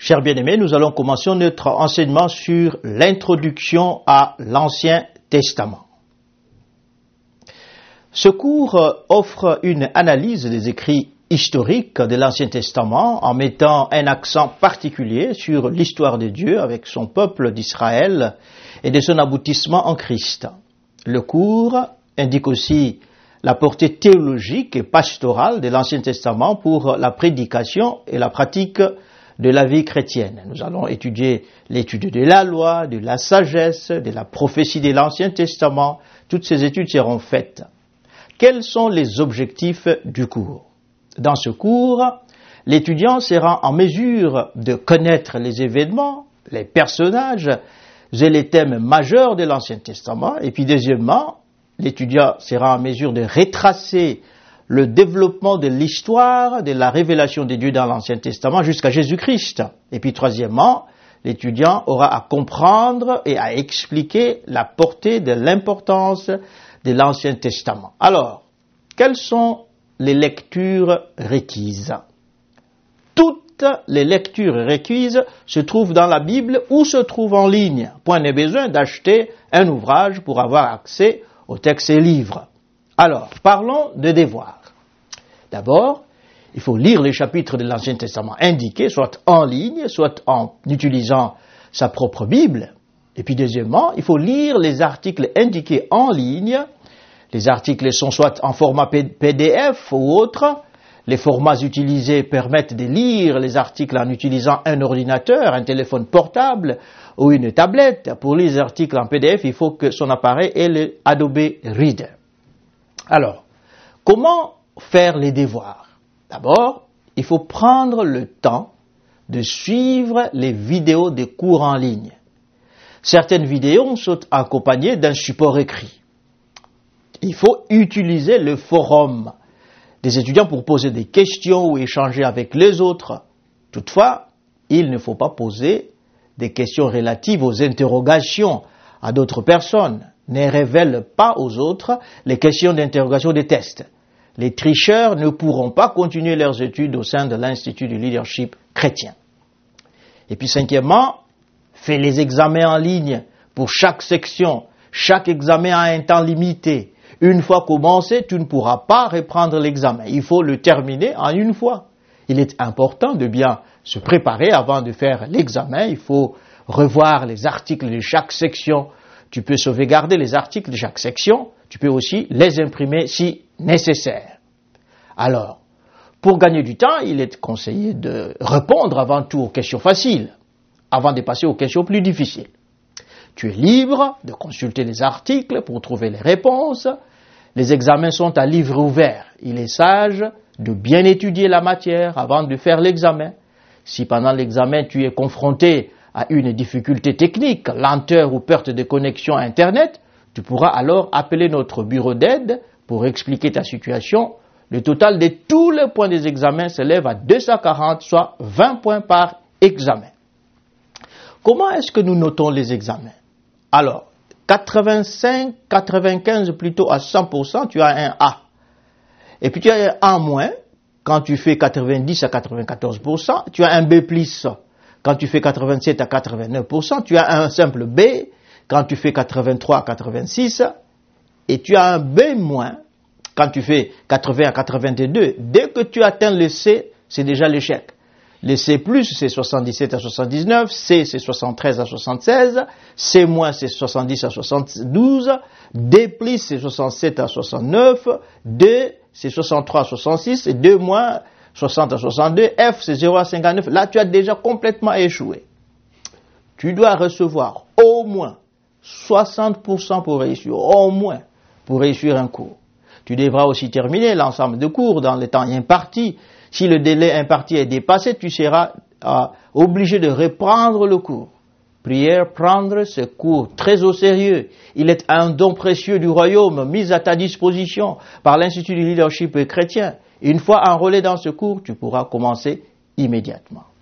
Chers bien-aimés, nous allons commencer notre enseignement sur l'introduction à l'Ancien Testament. Ce cours offre une analyse des écrits historiques de l'Ancien Testament en mettant un accent particulier sur l'histoire de Dieu avec son peuple d'Israël et de son aboutissement en Christ. Le cours indique aussi la portée théologique et pastorale de l'Ancien Testament pour la prédication et la pratique de la vie chrétienne. Nous allons étudier l'étude de la loi, de la sagesse, de la prophétie de l'Ancien Testament. Toutes ces études seront faites. Quels sont les objectifs du cours? Dans ce cours, l'étudiant sera en mesure de connaître les événements, les personnages et les thèmes majeurs de l'Ancien Testament. Et puis deuxièmement, l'étudiant sera en mesure de retracer le développement de l'histoire de la révélation de Dieu dans l'Ancien Testament jusqu'à Jésus-Christ. Et puis troisièmement, l'étudiant aura à comprendre et à expliquer la portée de l'importance de l'Ancien Testament. Alors, quelles sont les lectures requises? Toutes les lectures requises se trouvent dans la Bible ou se trouvent en ligne. Point n'est besoin d'acheter un ouvrage pour avoir accès aux textes et livres. Alors, parlons de devoirs. D'abord, il faut lire les chapitres de l'Ancien Testament indiqués, soit en ligne, soit en utilisant sa propre Bible. Et puis deuxièmement, il faut lire les articles indiqués en ligne. Les articles sont soit en format PDF ou autre. Les formats utilisés permettent de lire les articles en utilisant un ordinateur, un téléphone portable ou une tablette. Pour lire les articles en PDF, il faut que son appareil ait le Adobe Reader. Alors, comment faire les devoirs? D'abord, il faut prendre le temps de suivre les vidéos des cours en ligne. Certaines vidéos sont accompagnées d'un support écrit. Il faut utiliser le forum des étudiants pour poser des questions ou échanger avec les autres. Toutefois, il ne faut pas poser des questions relatives aux interrogations à d'autres personnes. Ne révèle pas aux autres les questions d'interrogation des tests. Les tricheurs ne pourront pas continuer leurs études au sein de l'Institut du leadership chrétien. Et puis cinquièmement, fais les examens en ligne pour chaque section. Chaque examen a un temps limité. Une fois commencé, tu ne pourras pas reprendre l'examen. Il faut le terminer en une fois. Il est important de bien se préparer avant de faire l'examen. Il faut revoir les articles de chaque section. Tu peux sauvegarder les articles de chaque section, tu peux aussi les imprimer si nécessaire. Alors, pour gagner du temps, il est conseillé de répondre avant tout aux questions faciles, avant de passer aux questions plus difficiles. Tu es libre de consulter les articles pour trouver les réponses. Les examens sont à livre ouvert. Il est sage de bien étudier la matière avant de faire l'examen. Si pendant l'examen tu es confronté à une difficulté technique, lenteur ou perte de connexion à Internet, tu pourras alors appeler notre bureau d'aide pour expliquer ta situation. Le total de tous les points des examens s'élève à 240, soit 20 points par examen. Comment est-ce que nous notons les examens? Alors, 85, 95 plutôt à 100%, tu as un A. Et puis tu as un A-, quand tu fais 90 à 94%, tu as un B+. Quand tu fais 87 à 89%, tu as un simple B. Quand tu fais 83 à 86, et tu as un B-. Quand tu fais 80 à 82, dès que tu atteins le C, c'est déjà l'échec. Le C+, c'est 77 à 79, C, c'est 73 à 76, C-, c'est 70 à 72, D+, c'est 67 à 69, D, c'est 63 à 66, et 2-, 60 à 62, F, c'est 0 à 59. Là, tu as déjà complètement échoué. Tu dois recevoir au moins 60% pour réussir, au moins, pour réussir un cours. Tu devras aussi terminer l'ensemble de cours dans le temps imparti. Si le délai imparti est dépassé, tu seras obligé de reprendre le cours. Prière, prendre ce cours très au sérieux. Il est un don précieux du royaume mis à ta disposition par l'Institut du leadership chrétien. Une fois enrôlé dans ce cours, tu pourras commencer immédiatement.